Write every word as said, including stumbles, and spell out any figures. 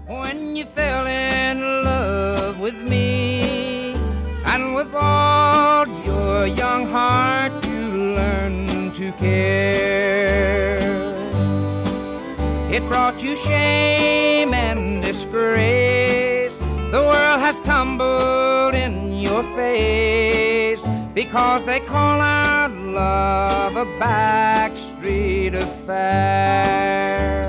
when you fell in love with me, and with all your young heart you learned to care. It brought you shame and disgrace. The world has tumbled in your face, because they call our love a backstreet affair.